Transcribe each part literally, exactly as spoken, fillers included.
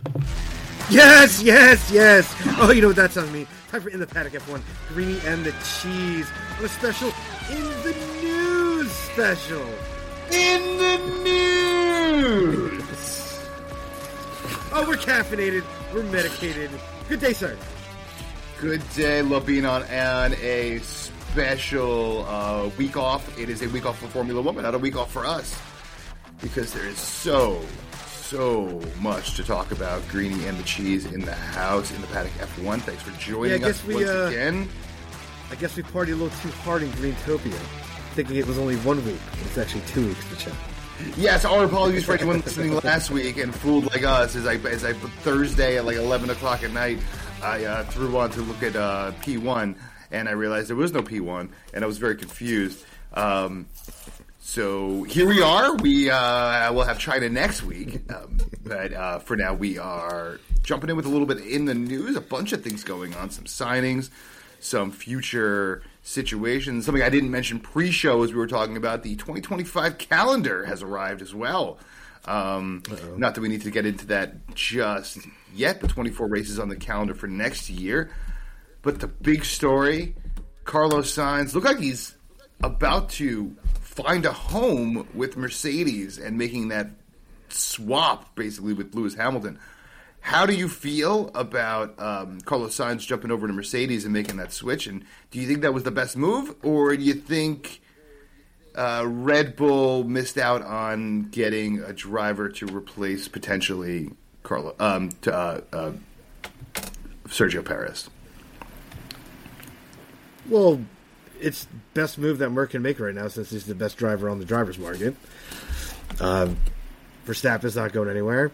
Yes, yes, yes. Oh, you know what that sounds mean? Time for In the Paddock F one. Greeny and the Cheese on a special In the News special. In the news. Oh, we're caffeinated. We're medicated. Good day, sir. Good day. Love being on, on a special uh, week off. It is a week off for Formula One, but not a week off for us. Because there is so, so much to talk about. Greeny and the Cheese in the house, in the Paddock F one. Thanks for joining yeah, I us guess we, once uh, again. I guess we partied a little too hard in Greentopia, thinking it was only one week, but it's actually two weeks to check. Yes, our apologies for anyone listening last week and fooled like us. As I, as I Thursday at like eleven o'clock at night, I uh, threw on to look at uh, P one, and I realized there was no P one, and I was very confused. Um, so here we are. We uh, will have China next week, um, but uh, for now we are jumping in with a little bit in the news. A bunch of things going on, some signings, some future situations. Something I didn't mention pre-show as we were talking about, the twenty twenty-five calendar has arrived as well. Um, not that we need to get into that just yet, the twenty-four races on the calendar for next year. But the big story, Carlos Sainz, look like he's about to find a home with Mercedes and making that swap basically with Lewis Hamilton. How do you feel about um, Carlos Sainz jumping over to Mercedes and making that switch? And do you think that was the best move, or do you think uh, Red Bull missed out on getting a driver to replace potentially Carlo, um, to, uh, uh, Sergio Perez? Well, it's best move that Merc can make right now since he's the best driver on the driver's market. Um, Verstappen's not going anywhere.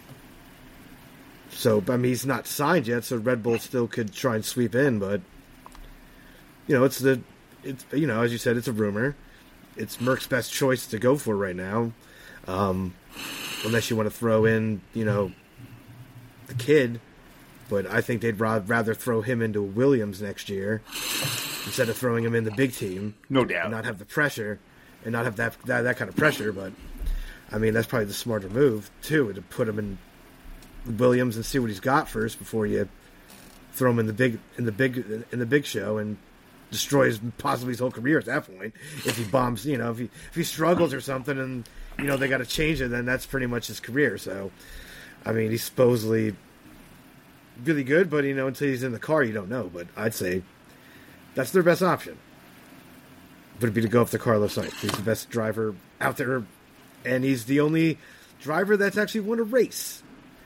So, I mean, he's not signed yet, so Red Bull still could try and sweep in, but, you know, it's the, it's you know, as you said, it's a rumor. It's Merck's best choice to go for right now, um, unless you want to throw in, you know, the kid, but I think they'd ra- rather throw him into Williams next year instead of throwing him in the big team. No doubt. And not have the pressure, and not have that, that, that kind of pressure, but, I mean, that's probably the smarter move, too, to put him in Williams and see what he's got first before you throw him in the big in the big in the big show and destroy his possibly his whole career at that point. If he bombs, you know, if he if he struggles or something, and you know they got to change it, then that's pretty much his career. So, I mean, he's supposedly really good, but you know, until he's in the car, you don't know. But I'd say that's their best option. Would be to go up to Carlos Sainz. He's the best driver out there, and he's the only driver that's actually won a race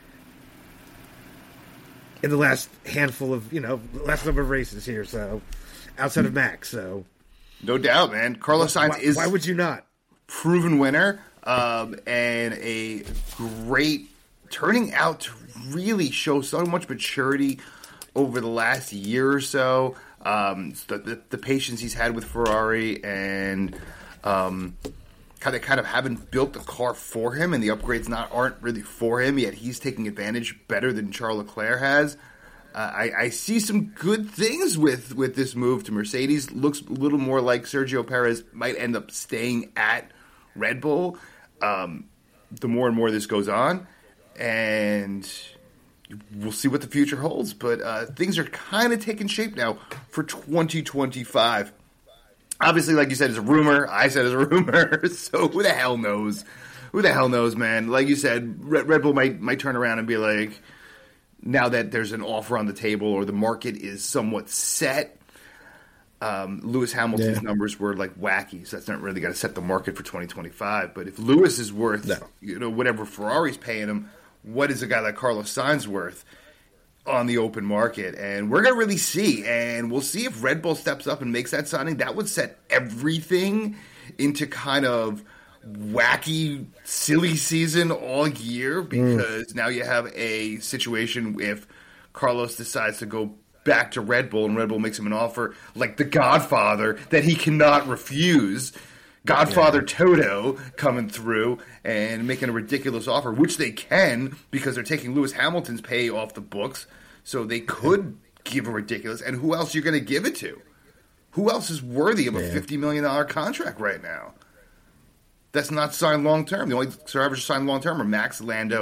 in the last handful of, you know, last number of races here, so outside of Max, so no doubt, man. Carlos Sainz why, is why would you not? Proven winner, um, and a great turning out to really show so much maturity over the last year or so. Um, the, the, the patience he's had with Ferrari and um, how they kind of haven't built the car for him, and the upgrades not aren't really for him, yet he's taking advantage better than Charles Leclerc has. Uh, I, I see some good things with, with this move to Mercedes. Looks a little more like Sergio Perez might end up staying at Red Bull um, the more and more this goes on. And we'll see what the future holds. But uh, things are kind of taking shape now for twenty twenty-five. Obviously, like you said, it's a rumor. I said it's a rumor. So who the hell knows? Who the hell knows, man? Like you said, Red, Red Bull might might turn around and be like, now that there's an offer on the table or the market is somewhat set, um, Lewis Hamilton's yeah. numbers were like wacky. So that's not really going to set the market for twenty twenty-five. But if Lewis is worth, no. you know, whatever Ferrari's paying him, what is a guy like Carlos Sainz worth on the open market? And we're going to really see. And we'll see if Red Bull steps up and makes that signing. That would set everything into kind of wacky, silly season all year, because mm. now you have a situation if Carlos decides to go back to Red Bull and Red Bull makes him an offer like the Godfather that he cannot refuse. Godfather yeah. Toto coming through and making a ridiculous offer, which they can because they're taking Lewis Hamilton's pay off the books, so they could give a ridiculous. And who else are you going to give it to? Who else is worthy of a yeah. fifty million dollars contract right now? That's not signed long-term. The only drivers signed long-term are Max, Lando,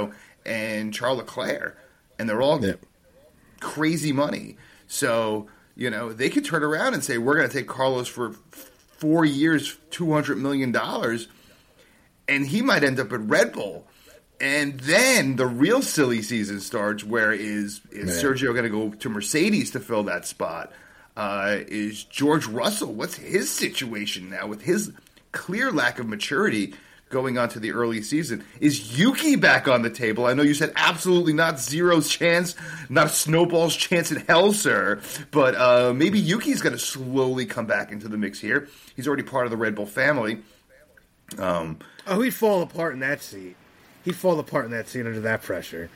and Charles Leclerc, and they're all Yeah. crazy money. So, you know, they could turn around and say, we're going to take Carlos for four years, two hundred million dollars, and he might end up at Red Bull. And then the real silly season starts, where is, is Yeah. Sergio going to go to Mercedes to fill that spot? Uh, is George Russell, what's his situation now with his clear lack of maturity going on to the early season? Is Yuki back on the table? I know you said absolutely not, zero's chance, not a snowball's chance in hell, sir. But uh, maybe Yuki's going to slowly come back into the mix here. He's already part of the Red Bull family. Um, Oh, he'd fall apart in that seat. He'd fall apart in that seat under that pressure.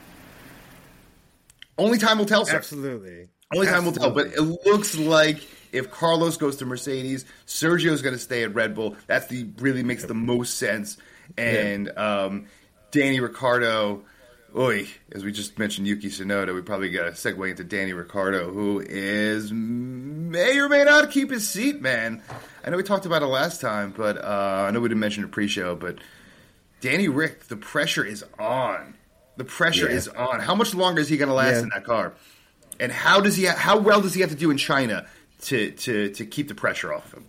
only time will tell, sir. Absolutely. Only time Absolutely. will tell. But it looks like if Carlos goes to Mercedes, Sergio's going to stay at Red Bull. That's the really makes the most sense. And yeah. um, Danny Ricciardo, oy, as we just mentioned Yuki Tsunoda, we probably got to segue into Danny Ricciardo, who is may or may not keep his seat, man. I know we talked about it last time, but uh, I know we didn't mention it pre-show, but Danny Rick, the pressure is on. The pressure Yeah. is on. How much longer is he going to last Yeah. in that car? And how does he? Ha- how well does he have to do in China to, to, to keep the pressure off him?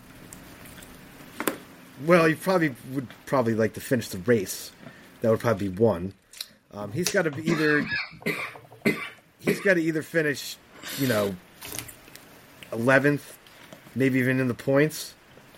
Well, he probably would probably like to finish the race. That would probably be one. Um, he's got to be either. He's got to either finish, you know, eleventh, maybe even in the points,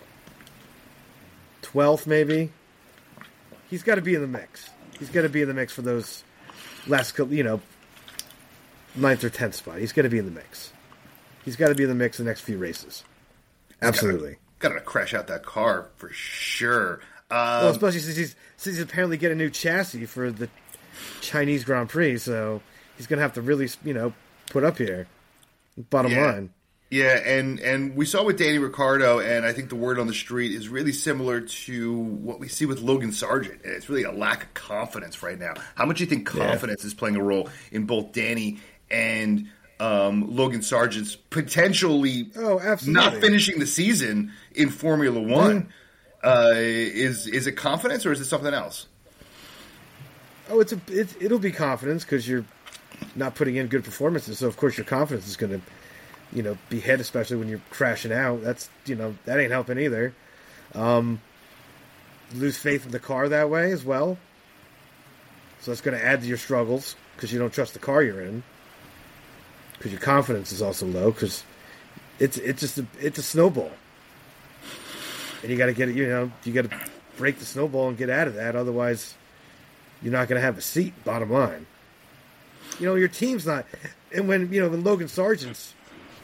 twelfth, maybe. He's got to be in the mix. He's got to be in the mix for those last, cou- you know, ninth or tenth spot. He's got to be in the mix. He's got to be in the mix the next few races. Absolutely. Got to crash out that car for sure. Um, Well, especially since he's since he's apparently getting a new chassis for the Chinese Grand Prix, so he's going to have to really, you know, put up here. Bottom Yeah. line. Yeah, and, and we saw with Danny Ricciardo, and I think the word on the street is really similar to what we see with Logan Sargent. And it's really a lack of confidence right now. How much do you think confidence yeah. is playing a role in both Danny and um, Logan Sargent's potentially oh, absolutely. not finishing the season in Formula One? Yeah. Uh, is is it confidence or is it something else? Oh, it's a it's, it'll be confidence because you're not putting in good performances. So of course your confidence is going to, you know, be hit, especially when you're crashing out. That's, you know, that ain't helping either. Um, lose faith in the car that way as well. So that's going to add to your struggles because you don't trust the car you're in. Because your confidence is also low because it's it's just a, it's a snowball, and you got to get it. You know, you got to break the snowball and get out of that. Otherwise, you're not going to have a seat. Bottom line, you know, your team's not. And when you know when Logan Sargent's,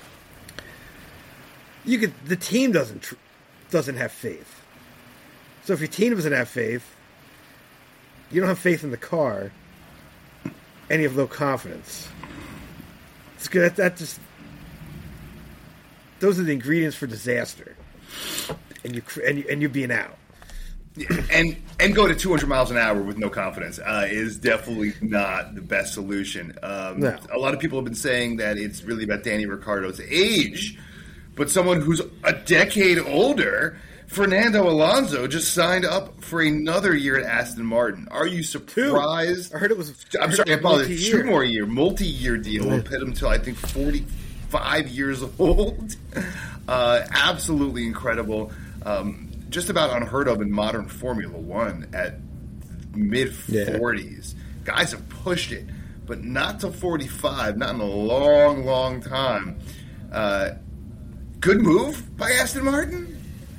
you could the team doesn't tr- doesn't have faith. So if your team doesn't have faith, you don't have faith in the car, and you have low confidence. It's good. That, that just those are the ingredients for disaster, and you and you, and you being out. And and go to two hundred miles an hour with no confidence uh, is definitely not the best solution. Um, no. A lot of people have been saying that it's really about Danny Ricciardo's age, but someone who's a decade older, Fernando Alonso, just signed up for another year at Aston Martin. Are you surprised? Two. I heard it was. I'm heard sorry, I apologize. multi-year. Two more year, multi-year deal will put him till I think forty-five years old. Uh, absolutely incredible. Um, just about unheard of in modern Formula One at mid forties. Yeah. Guys have pushed it, but not to forty-five. Not in a long, long time. Uh, good move by Aston Martin.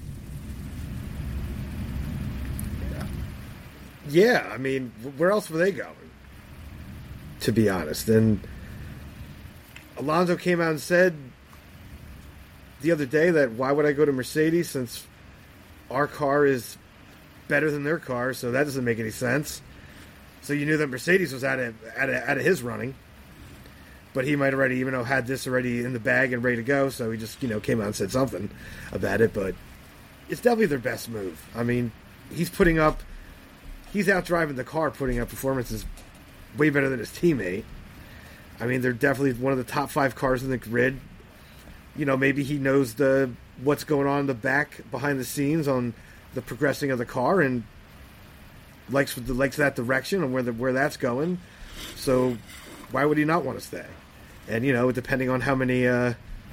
Yeah, I mean, where else were they going? To be honest, and Alonso came out and said the other day that why would I go to Mercedes since our car is better than their car, so that doesn't make any sense. So you knew that Mercedes was out of out of, out of his running, but he might already, even though had this already in the bag and ready to go, so he just, you know, came out and said something about it. But it's definitely their best move. I mean, he's putting up. He's out driving the car, putting up performances way better than his teammate. I mean, they're definitely one of the top five cars in the grid. You know, maybe he knows the what's going on in the back, behind the scenes, on the progressing of the car, and likes likes that direction and where the, where that's going. So why would he not want to stay? And you know, depending on how many uh,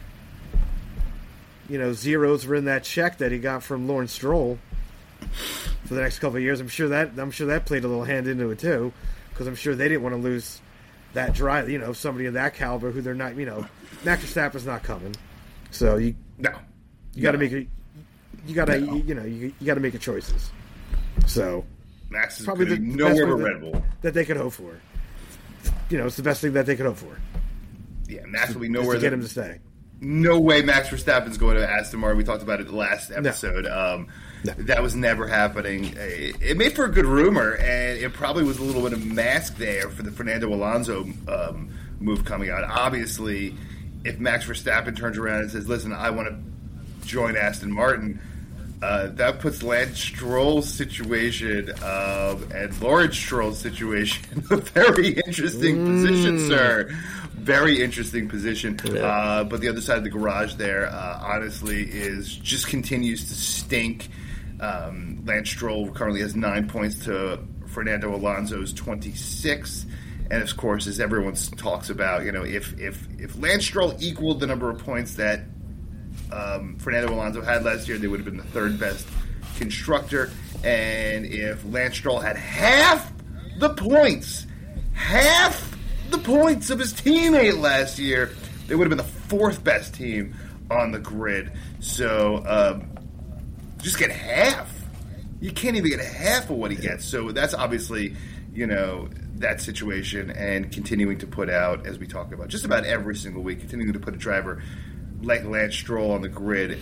you know zeros were in that check that he got from Lawrence Stroll for the next couple of years, I'm sure that I'm sure that played a little hand into it too, because I'm sure they didn't want to lose that drive. You know, somebody of that caliber who they're not. You know, Max Verstappen's not coming, so you no, you got to no. make a you got to No. you, you know you, you got to make a choices. So Max is probably the, the, the nowhere best but thing Red that, Bull. that they could hope for. You know, it's the best thing that they could hope for. Yeah, Max will be Just nowhere. to get the- him to stay. No way Max Verstappen's going to Aston Martin. We talked about it the last episode. Um, No. That was never happening. It, it made for a good rumor, and it probably was a little bit of mask there for the Fernando Alonso um, move coming out. Obviously, if Max Verstappen turns around and says, listen, I want to join Aston Martin, uh, that puts Lance Stroll's situation um, and Lawrence Stroll's situation in a very interesting Mm. position, sir. Very interesting position. Yeah. Uh, but the other side of the garage there, uh, honestly, is just continues to stink. Um, Lance Stroll currently has nine points to Fernando Alonso's twenty-six. And of course, as everyone talks about, you know, if if if Lance Stroll equaled the number of points that um, Fernando Alonso had last year, they would have been the third best constructor. And if Lance Stroll had half the points, half the points of his teammate last year, they would have been the fourth best team on the grid. So um, just get half. You can't even get half of what he gets. So that's obviously, you know, that situation, and continuing to put out, as we talk about just about every single week, continuing to put a driver like Lance Stroll on the grid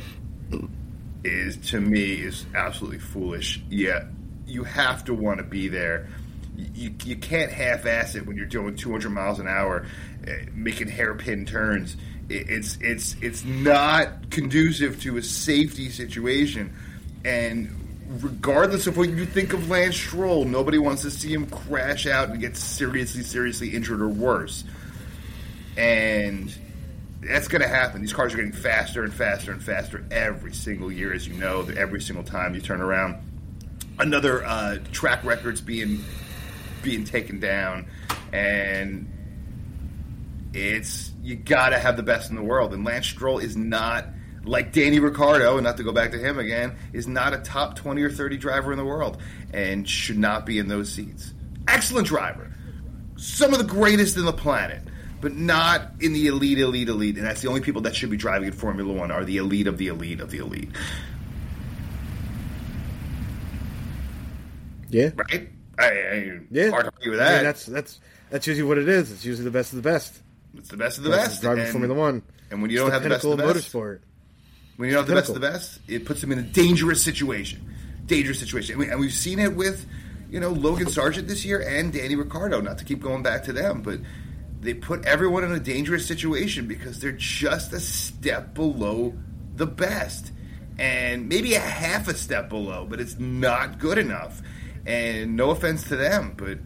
is, to me, is absolutely foolish. Yeah, you have to want to be there. You, you can't half-ass it when you're doing two hundred miles an hour, uh, making hairpin turns. It, it's it's it's not conducive to a safety situation, and regardless of what you think of Lance Stroll, nobody wants to see him crash out and get seriously, seriously injured or worse. And that's going to happen. These cars are getting faster and faster and faster every single year, as you know. Every single time you turn around, another uh, track record's being being taken down, and it's you got to have the best in the world. And Lance Stroll is not, like Danny Ricciardo, and not to go back to him again, is not a top twenty or thirty driver in the world and should not be in those seats. Excellent driver. Some of the greatest in the planet, but not in the elite, elite, elite. And that's the only people that should be driving in Formula One are the elite of the elite of the elite. Yeah. Right? I, I, Yeah. Hard to argue with I that. mean, that's that's that's usually what it is. It's usually the best of the best. It's the best of the That's best. driving and, Formula One. And when you It's don't the have the best of the pinnacle best, of motorsport. when you don't have the best of the Pinnacle. best, it puts them in a dangerous situation. Dangerous situation. And, we, and we've seen it with, you know, Logan Sargent this year and Danny Ricciardo, not to keep going back to them, but they put everyone in a dangerous situation because they're just a step below the best. And maybe a half a step below, but it's not good enough. And no offense to them, but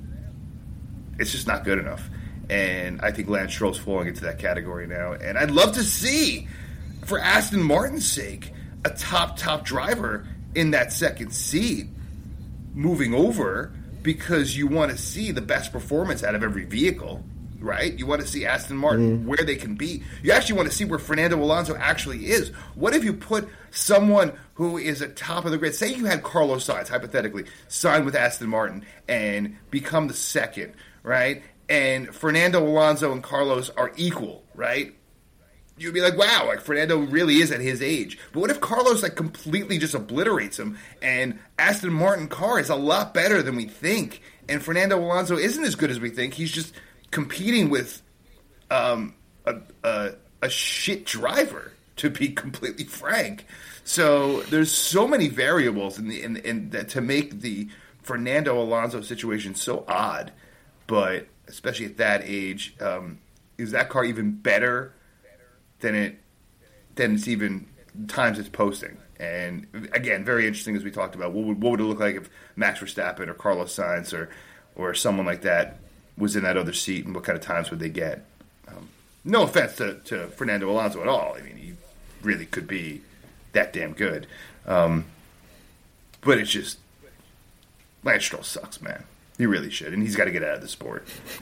it's just not good enough. And I think Lance Stroll's falling into that category now. And I'd love to see, for Aston Martin's sake, a top, top driver in that second seat moving over, because you want to see the best performance out of every vehicle, right? You want to see Aston Martin where they can be. You actually want to see where Fernando Alonso actually is. What if you put someone who is at top of the grid, say you had Carlos Sainz, hypothetically, sign with Aston Martin and become the second, right? And Fernando Alonso and Carlos are equal, right? You'd be like, wow, like Fernando really is at his age. But what if Carlos like completely just obliterates him, and Aston Martin car is a lot better than we think, and Fernando Alonso isn't as good as we think? He's just competing with um, a, a, a shit driver, to be completely frank. So there's so many variables in the in, in that to make the Fernando Alonso situation so odd. But especially at that age, um, is that car even better than it than it's even times it's posting? And again, very interesting, as we talked about. What would, what would it look like if Max Verstappen or Carlos Sainz or or someone like that was in that other seat, and what kind of times would they get? Um, no offense to, to Fernando Alonso at all. I mean, he really could be that damn good. Um, but it's just Lance Stroll sucks, man. He really should, and he's got to get out of the sport.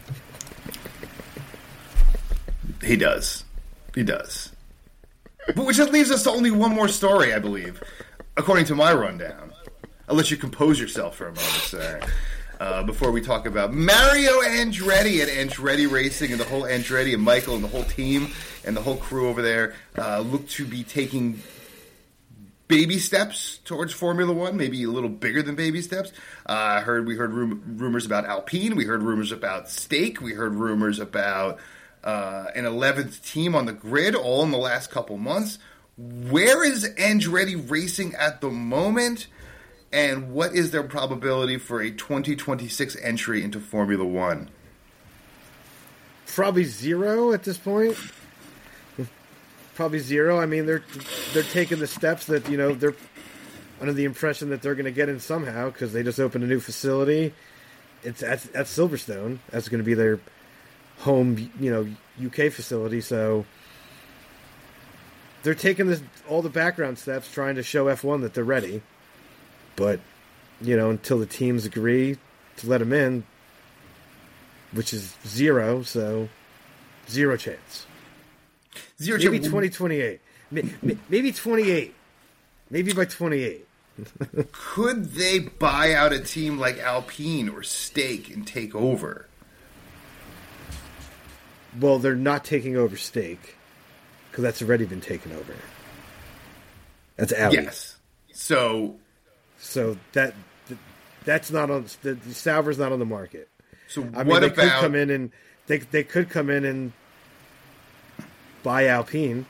He does. He does. But which leaves us to only one more story, I believe, according to my rundown. I'll let you compose yourself for a moment, sir. Uh, before we talk about Mario Andretti and Andretti Racing and the whole Andretti and Michael and the whole team and the whole crew over there uh, look to be taking baby steps towards Formula One, maybe a little bigger than baby steps. I uh, heard we heard rum- rumors about Alpine. We heard rumors about Stake. We heard rumors about uh, an eleventh team on the grid, all in the last couple months. Where is Andretti Racing at the moment, and what is their probability for a twenty twenty-six entry into Formula One? Probably zero at this point. Probably zero. I mean, they're they're taking the steps that, you know, they're under the impression that they're going to get in somehow because they just opened a new facility. It's at, at Silverstone. That's going to be their home, you know, U K facility. So they're taking this, all the background steps, trying to show F one that they're ready. But, you know, until the teams agree to let them in, which is zero, so zero chance. Zero maybe chance. twenty twenty-eight. Maybe twenty-eight. Maybe by twenty-eight. Could they buy out a team like Alpine or Stake and take over? Well, they're not taking over Stake because that's already been taken over. That's Audi. Yes. So, so that that's not on the, the Sauber's not on the market. So I mean, what they about could come in and they they could come in and buy Alpine.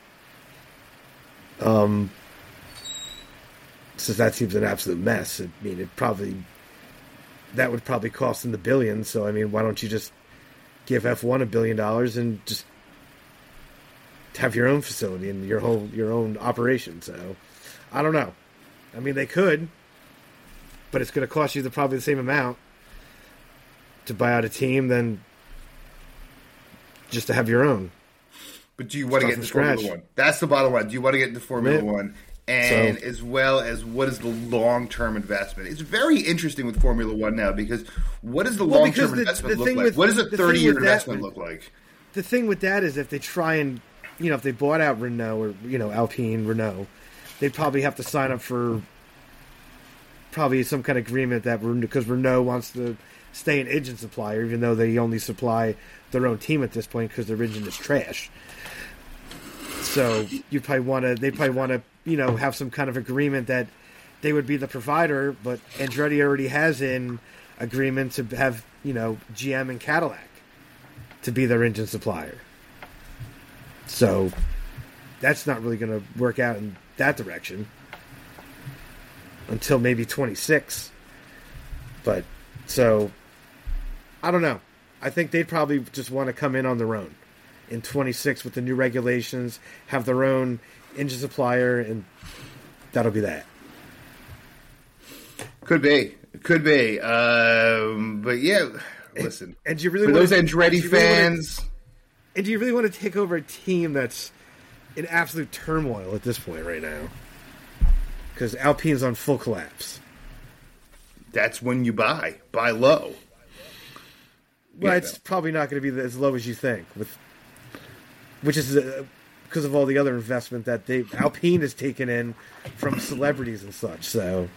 Um, since that seems an absolute mess. I mean, it probably that would probably cost them the billions. So I mean, why don't you just give F one a billion dollars and just have your own facility and your whole your own operation? So I don't know. I mean, they could, but it's going to cost you the probably the same amount to buy out a team than just to have your own. But do you want to get into Formula One? That's the bottom line. Do you want to get into Formula yeah. One? And so, as well as what is the long-term investment? It's very interesting with Formula One now because what does the well, long-term the, investment the look like? With, what does a thirty-year investment that, look like? The thing with that is if they try and, you know, if they bought out Renault or, you know, Alpine, Renault, they'd probably have to sign up for probably some kind of agreement that because Renault wants to stay an engine supplier, even though they only supply their own team at this point because their engine is trash. So you probably want to. They probably want to, you know, have some kind of agreement that they would be the provider, but Andretti already has an agreement to have, you know, G M and Cadillac to be their engine supplier. So that's not really going to work out in that direction until maybe twenty-six. But so I don't know. I think they'd probably just want to come in on their own in twenty-six with the new regulations, have their own engine supplier, and that'll be that. Could be. Could be. Um, but yeah, listen. And, and do you really for want those to, Andretti really fans... To, and do you really want to take over a team that's in absolute turmoil at this point right now? Because Alpine's on full collapse. That's when you buy. Buy low. Well, yeah, it's no. probably not going to be as low as you think, with which is uh, because of all the other investment that they Alpine has taken in from celebrities and such. So,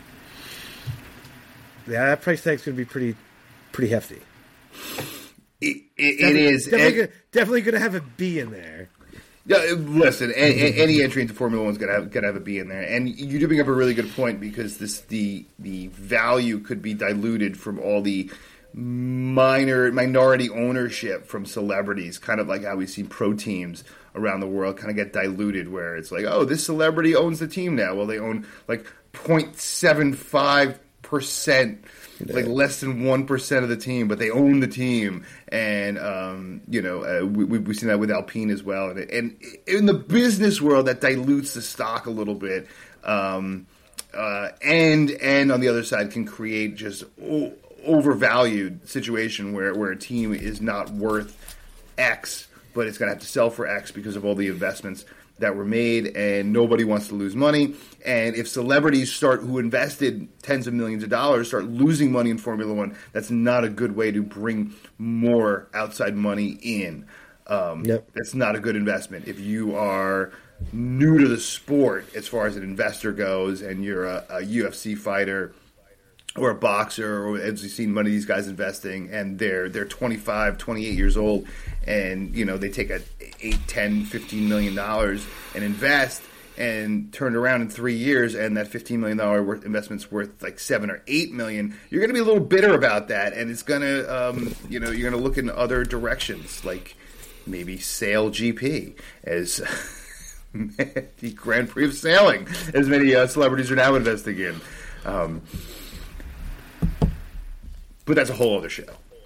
yeah, that price tag's going to be pretty, pretty hefty. It, it, it is definitely, gonna, definitely going to have a B in there. Yeah, listen, any, any entry into Formula One is going to have, gonna have a B in there, and you do bring up a really good point because this the the value could be diluted from all the minor minority ownership from celebrities, kind of like how we've seen pro teams around the world kind of get diluted, where it's like, oh, this celebrity owns the team now. Well, they own like zero point seven five percent, like less than one percent of the team, but they own the team. And, um, you know, uh, we, we've seen that with Alpine as well. And, and in the business world, that dilutes the stock a little bit. Um, uh, and, and on the other side can create just oh, overvalued situation where, where a team is not worth X, but it's going to have to sell for X because of all the investments that were made, and nobody wants to lose money. And if celebrities start who invested tens of millions of dollars start losing money in Formula One, that's not a good way to bring more outside money in. Um, yep. That's not a good investment. If you are new to the sport as far as an investor goes, and you're a, a U F C fighter or a boxer, or as you've seen many of these guys investing, and they're they're twenty-five, twenty-eight years old, and you know they take a eight, ten, fifteen million dollars and invest, and turn around in three years, and that fifteen million dollars investment's worth like seven or eight million. You're going to be a little bitter about that, and it's going to, um, you know, you're going to look in other directions, like maybe Sail G P as the Grand Prix of sailing, as many uh, celebrities are now investing in. Um, But that's a whole other show.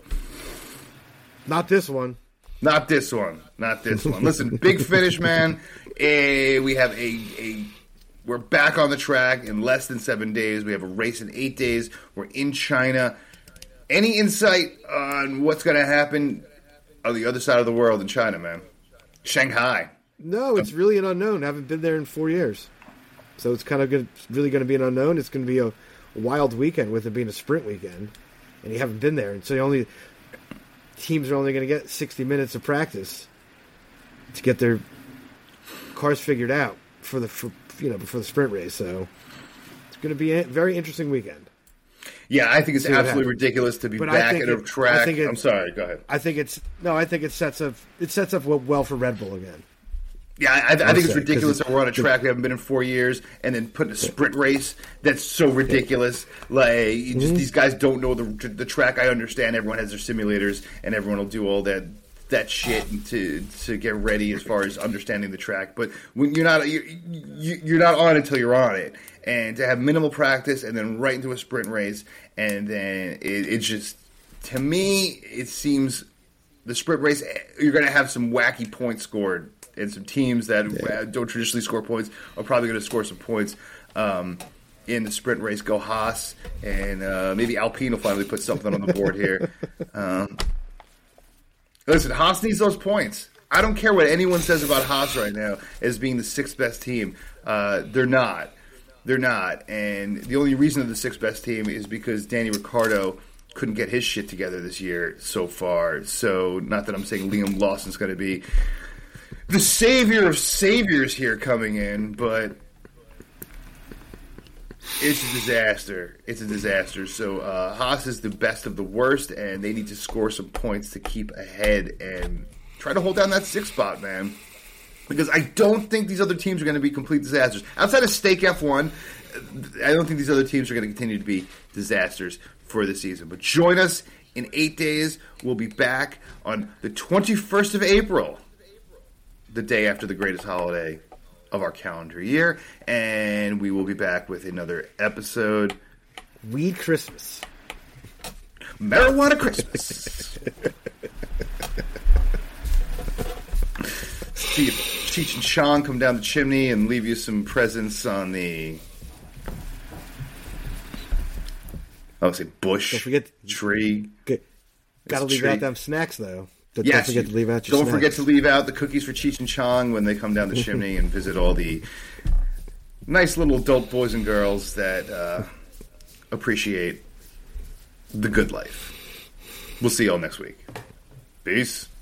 Not this one. Not this one. Not this one. Listen, Big Finish, man. Eh, we have a, a we're back on the track in less than seven days. We have a race in eight days. We're in China. Any insight on what's going to happen on the other side of the world in China, man? Shanghai. No, it's really an unknown. I haven't been there in four years. So it's kind of good, it's really going to be an unknown. It's going to be a wild weekend with it being a sprint weekend. And you haven't been there. And so the only teams are only going to get sixty minutes of practice to get their cars figured out for the for, you know before the sprint race. So it's going to be a very interesting weekend. Yeah, I think it's absolutely ridiculous to be but back at a it, track. It, I'm sorry, go ahead. I think it's no. I think it sets up it sets up well for Red Bull again. Yeah, I, I think it's ridiculous that we're on a track we haven't been in four years, and then putting a sprint race. That's so ridiculous. Like you just, mm-hmm. These guys don't know the the track. I understand everyone has their simulators, and everyone will do all that that shit to to get ready as far as understanding the track. But when you're not you're, you're not on until you're on it, and to have minimal practice and then right into a sprint race, and then it, it just to me it seems the sprint race you're going to have some wacky points scored. And some teams that yeah. don't traditionally score points are probably going to score some points um, in the sprint race. Go Haas, and uh, maybe Alpine will finally put something on the board here. Um, listen, Haas needs those points. I don't care what anyone says about Haas right now as being the sixth best team. Uh, they're not. They're not. And the only reason they're the sixth best team is because Danny Ricciardo couldn't get his shit together this year so far. So not that I'm saying Liam Lawson's going to be the savior of saviors here coming in, but it's a disaster. It's a disaster. So uh, Haas is the best of the worst, and they need to score some points to keep ahead and try to hold down that sixth spot, man. Because I don't think these other teams are going to be complete disasters. Outside of Stake F one, I don't think these other teams are going to continue to be disasters for the season. But join us in eight days. We'll be back on the twenty-first of April. The day after the greatest holiday of our calendar year, and we will be back with another episode. Weed Christmas. Marijuana Christmas. See if Cheech and Chong come down the chimney and leave you some presents on the I would say bush, don't forget, tree. Get, gotta leave tree. out them snacks, though. Don't yes, forget to leave out your Don't snacks. forget to leave out the cookies for Cheech and Chong when they come down the chimney and visit all the nice little adult boys and girls that uh, appreciate the good life. We'll see y'all next week. Peace.